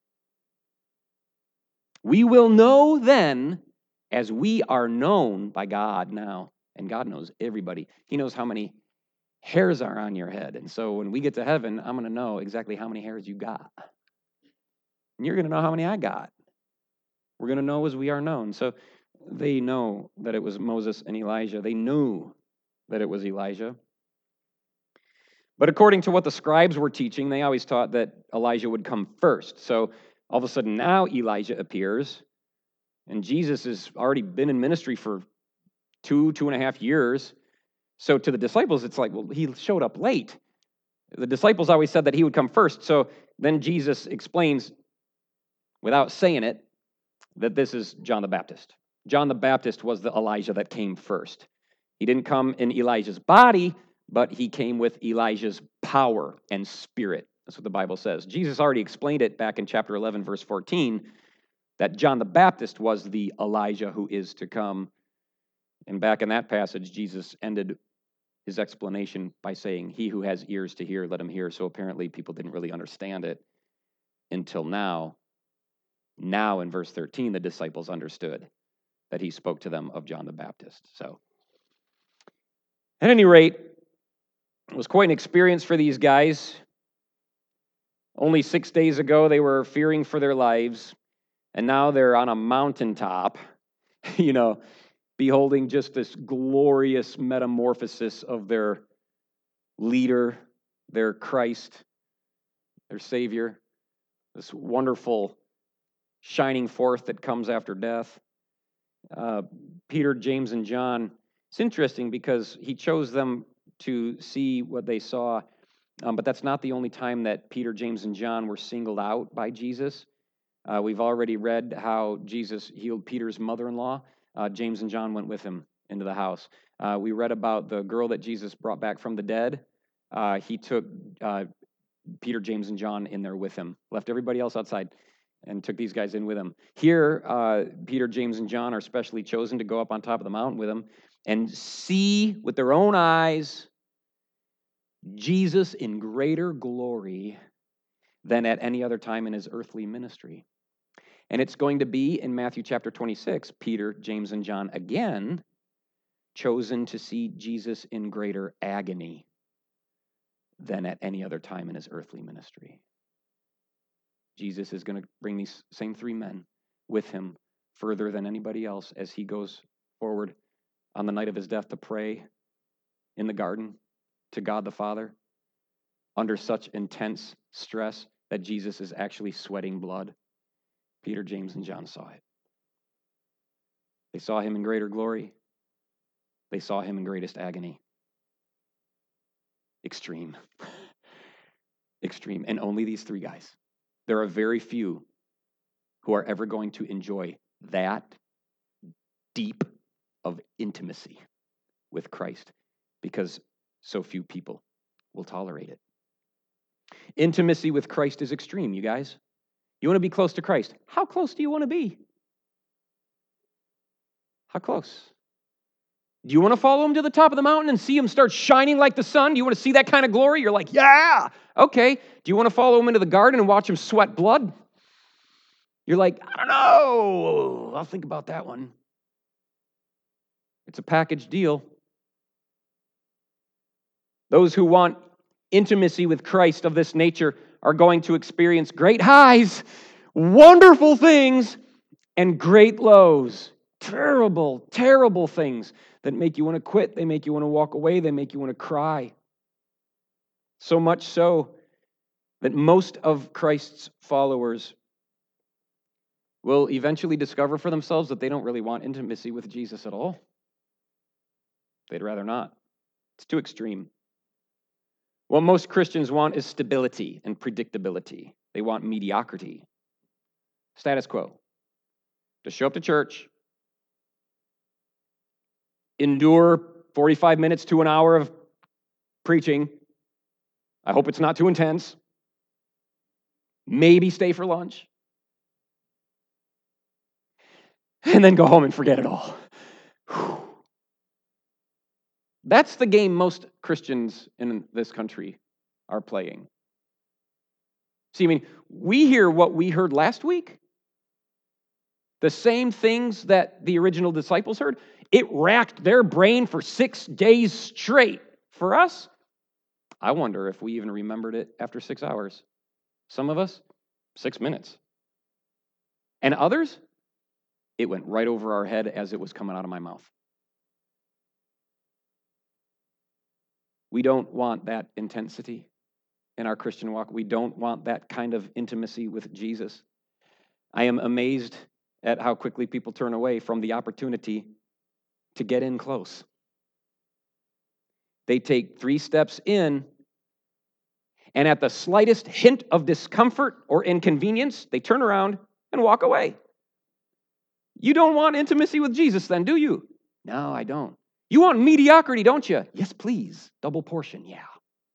We will know then as we are known by God now. And God knows everybody. He knows how many hairs are on your head. And so when we get to heaven, I'm going to know exactly how many hairs you got. And you're going to know how many I got. We're going to know as we are known. So they know that it was Moses and Elijah. They knew that it was Elijah. But according to what the scribes were teaching, they always taught that Elijah would come first. So all of a sudden now Elijah appears, and Jesus has already been in ministry for two, two and a half years. So to the disciples, it's like, well, he showed up late. The disciples always said that he would come first. So then Jesus explains, without saying it, that this is John the Baptist. John the Baptist was the Elijah that came first. He didn't come in Elijah's body, but he came with Elijah's power and spirit. That's what the Bible says. Jesus already explained it back in chapter eleven, verse fourteen, that John the Baptist was the Elijah who is to come. And back in that passage, Jesus ended his explanation by saying, he who has ears to hear, let him hear. So apparently people didn't really understand it until now. Now in verse thirteen, the disciples understood that he spoke to them of John the Baptist. So at any rate, it was quite an experience for these guys. Only six days ago, they were fearing for their lives, and now they're on a mountaintop, you know, beholding just this glorious metamorphosis of their leader, their Christ, their Savior, this wonderful shining forth that comes after death. Uh, Peter, James, and John, it's interesting because he chose them to see what they saw, um, but that's not the only time that Peter, James, and John were singled out by Jesus. Uh, we've already read how Jesus healed Peter's mother-in-law. Uh, James and John went with him into the house. Uh, we read about the girl that Jesus brought back from the dead. Uh, he took uh, Peter, James, and John in there with him, left everybody else outside, and took these guys in with him. Here, uh, Peter, James, and John are specially chosen to go up on top of the mountain with him and see with their own eyes Jesus in greater glory than at any other time in his earthly ministry. And it's going to be in Matthew chapter twenty-six, Peter, James, and John again chosen to see Jesus in greater agony than at any other time in his earthly ministry. Jesus is going to bring these same three men with him further than anybody else as he goes forward on the night of his death to pray in the garden to God the Father under such intense stress that Jesus is actually sweating blood. Peter, James, and John saw it. They saw him in greater glory. They saw him in greatest agony. Extreme. Extreme. And only these three guys. There are very few who are ever going to enjoy that deep of intimacy with Christ because so few people will tolerate it. Intimacy with Christ is extreme, you guys. You want to be close to Christ. How close do you want to be? How close? Do you want to follow him to the top of the mountain and see him start shining like the sun? Do you want to see that kind of glory? You're like, yeah, okay. Do you want to follow him into the garden and watch him sweat blood? You're like, I don't know. I'll think about that one. It's a package deal. Those who want intimacy with Christ of this nature are going to experience great highs, wonderful things, and great lows. Terrible, terrible things that make you want to quit. They make you want to walk away. They make you want to cry. So much so that most of Christ's followers will eventually discover for themselves that they don't really want intimacy with Jesus at all. They'd rather not. It's too extreme. What most Christians want is stability and predictability. They want mediocrity. Status quo. To show up to church, endure forty-five minutes to an hour of preaching. I hope it's not too intense. Maybe stay for lunch. And then go home and forget it all. Whew. That's the game most Christians in this country are playing. See, I mean, we hear what we heard last week. The same things that the original disciples heard. It racked their brain for six days straight. For us, I wonder if we even remembered it after six hours. Some of us, six minutes. And others, it went right over our head as it was coming out of my mouth. We don't want that intensity in our Christian walk. We don't want that kind of intimacy with Jesus. I am amazed at how quickly people turn away from the opportunity to get in close. They take three steps in, and at the slightest hint of discomfort or inconvenience, they turn around and walk away. You don't want intimacy with Jesus then, do you? No, I don't. You want mediocrity, don't you? Yes, please. Double portion, yeah.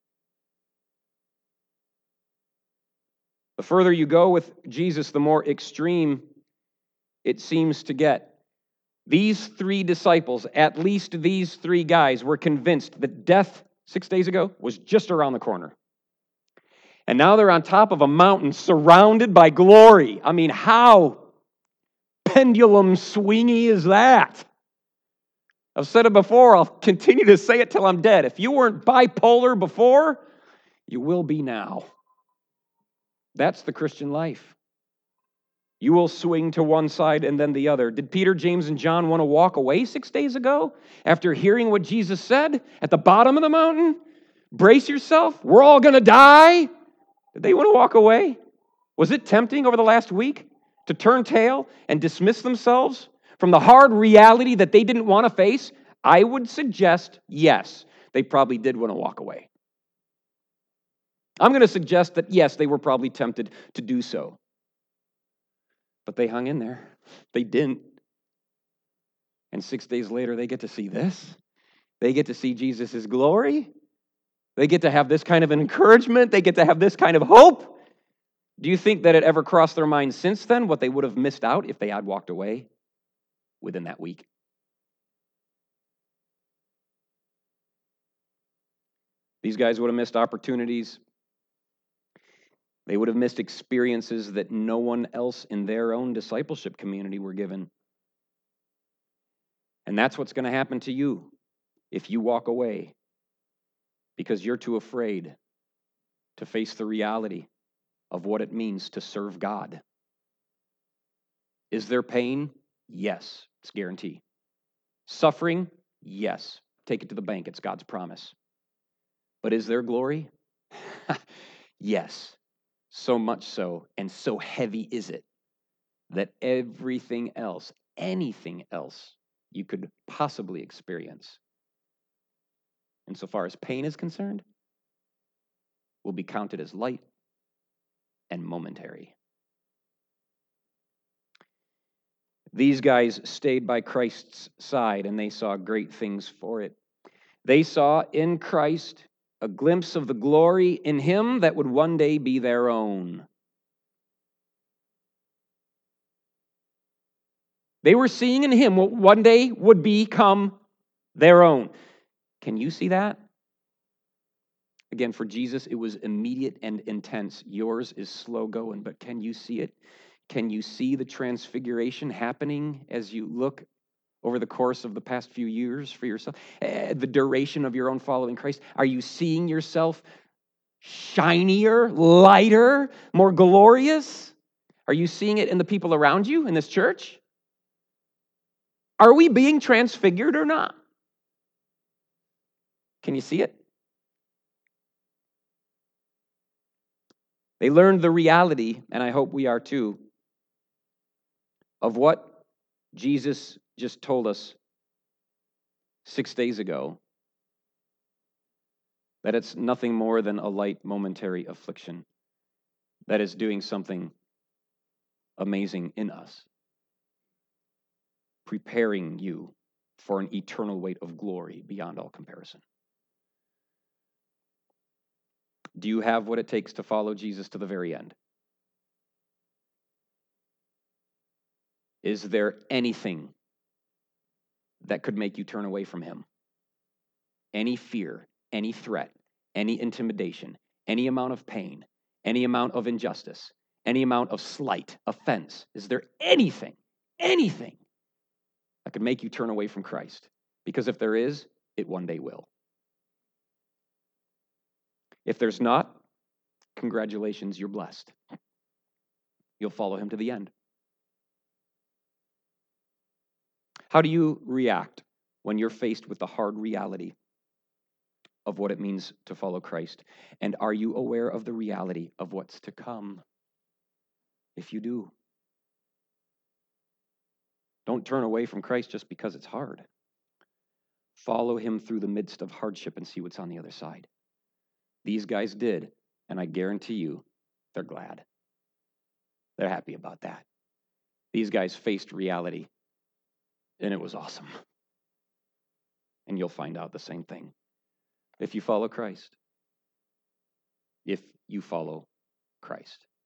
The further you go with Jesus, the more extreme it seems to get. These three disciples, at least these three guys, were convinced that death six days ago was just around the corner. And now they're on top of a mountain surrounded by glory. I mean, how pendulum swingy is that? I've said it before, I'll continue to say it till I'm dead. If you weren't bipolar before, you will be now. That's the Christian life. You will swing to one side and then the other. Did Peter, James, and John want to walk away six days ago after hearing what Jesus said at the bottom of the mountain? Brace yourself, we're all going to die. Did they want to walk away? Was it tempting over the last week to turn tail and dismiss themselves from the hard reality that they didn't want to face? I would suggest yes, they probably did want to walk away. I'm going to suggest that yes, they were probably tempted to do so. But they hung in there. They didn't. And six days later, they get to see this. They get to see Jesus' glory. They get to have this kind of encouragement. They get to have this kind of hope. Do you think that it ever crossed their minds since then what they would have missed out if they had walked away within that week? These guys would have missed opportunities. They would have missed experiences that no one else in their own discipleship community were given. And that's what's going to happen to you if you walk away because you're too afraid to face the reality of what it means to serve God. Is there pain? Yes, it's guaranteed. Suffering? Yes. Take it to the bank. It's God's promise. But is there glory? Yes. So much so, and so heavy is it, that everything else, anything else you could possibly experience, insofar as pain is concerned, will be counted as light and momentary. These guys stayed by Christ's side, and they saw great things for it. They saw in Christ a glimpse of the glory in him that would one day be their own. They were seeing in him what one day would become their own. Can you see that? Again, for Jesus, it was immediate and intense. Yours is slow going, but can you see it? Can you see the transfiguration happening as you look over the course of the past few years for yourself? Uh, the duration of your own following Christ? Are you seeing yourself shinier, lighter, more glorious? Are you seeing it in the people around you in this church? Are we being transfigured or not? Can you see it? They learned the reality, and I hope we are too, of what Jesus just told us six days ago, that it's nothing more than a light momentary affliction that is doing something amazing in us, preparing you for an eternal weight of glory beyond all comparison. Do you have what it takes to follow Jesus to the very end? Is there anything that could make you turn away from him? Any fear, any threat, any intimidation, any amount of pain, any amount of injustice, any amount of slight, offense? Is there anything, anything that could make you turn away from Christ? Because if there is, it one day will. If there's not, congratulations, you're blessed. You'll follow him to the end. How do you react when you're faced with the hard reality of what it means to follow Christ? And are you aware of the reality of what's to come? If you do, don't turn away from Christ just because it's hard. Follow him through the midst of hardship and see what's on the other side. These guys did, and I guarantee you, they're glad. They're happy about that. These guys faced reality, and it was awesome. And you'll find out the same thing if you follow Christ. If you follow Christ.